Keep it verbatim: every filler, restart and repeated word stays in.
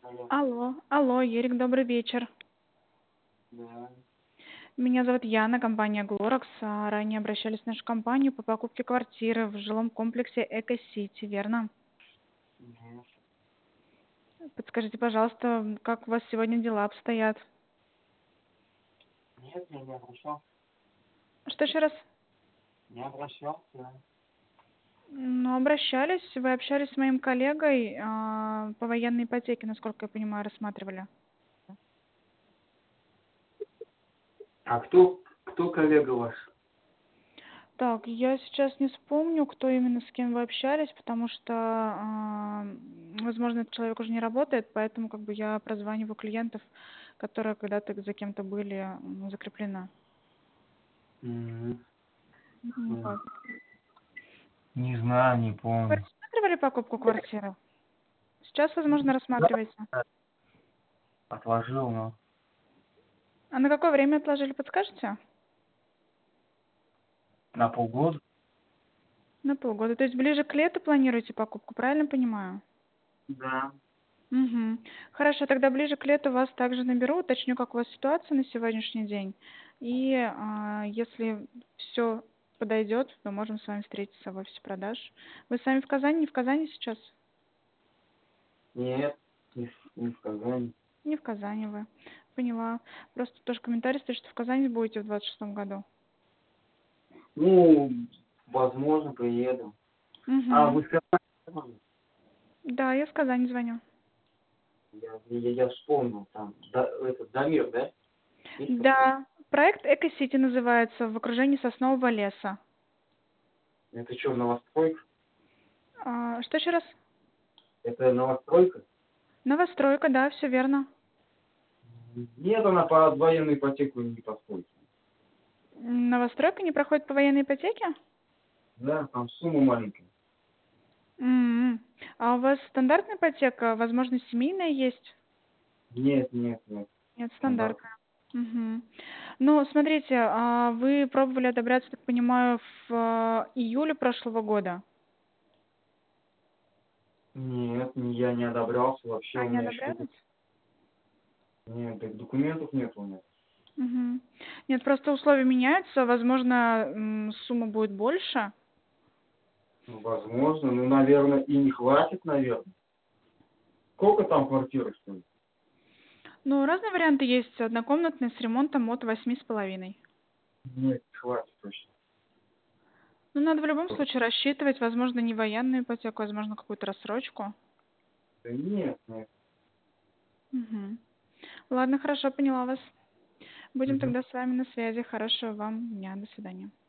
Алло. Алло, алло, Ерик, добрый вечер. Да. Меня зовут Яна, компания Глоракс. А, Ранее обращались в нашу компанию по покупке квартиры в жилом комплексе Эко-Сити, верно? Нет. Подскажите, пожалуйста, как у вас сегодня дела обстоят? Нет, я не обращался. Что еще раз? Не обращался. Ну, обращались, вы общались с моим коллегой а, по военной ипотеке, насколько я понимаю, рассматривали. А кто, кто коллега ваш? Так, я сейчас не вспомню, кто именно с кем вы общались, потому что, а, возможно, этот человек уже не работает, поэтому как бы я прозваниваю клиентов, которые когда-то за кем-то были м, закреплены. М, Мгм, м, вот. Не знаю, не Вы помню. рассматривали покупку квартиры? Сейчас, возможно, Да, рассматриваете. отложил, но А на какое время отложили, подскажете? на полгода. На полгода. То есть ближе к лету планируете покупку, правильно понимаю? Да. Угу. Хорошо, тогда ближе к лету вас также наберу, уточню, как у вас ситуация на сегодняшний день. И а, если все подойдет, то можем с вами встретиться в офисе продаж. Вы сами в Казани, не в Казани сейчас? Нет, не, в- не в Казани. Не в Казани вы. Поняла. Просто тоже комментарий стоит, что в Казани будете в двадцать шестом году. Ну, возможно, приеду. А, Угу. вы сказали? Да, я в Казани звоню. Я, я, я вспомнил, там, да, этот, Дамир, да? Есть такой? Да, проект Эко-Сити называется, в окружении соснового леса. Это что, новостройка? А, что еще раз? Это новостройка? Новостройка, да, все верно. Нет, она под военную ипотеку не подходит. Новостройка не проходит по военной ипотеке? Да, там сумма маленькая. М. А у вас стандартная ипотека, возможно, семейная есть? Нет, нет, нет. Нет, Стандарт. стандартная. Мгм. Ну, смотрите, а вы пробовали одобряться, так понимаю, в а, июле прошлого года? Нет, не- я не одобрялся вообще, А, у не меня еще документов одобрялись? нет, так документов нет у меня. Мгм. Нет, просто условия меняются, возможно, м, сумма будет больше. Ну, возможно, ну, наверное, и не хватит, наверное. Сколько там квартиры стоит? Ну, разные варианты есть. Однокомнатные с ремонтом от восьми с половиной. Нет, не хватит точно. Ну, надо в любом случае рассчитывать, возможно, не военную ипотеку, возможно, какую-то рассрочку. Да нет, нет. Мгм. Ладно, хорошо, поняла вас. Будем Мгм. тогда с вами на связи. Хорошего вам дня. До свидания.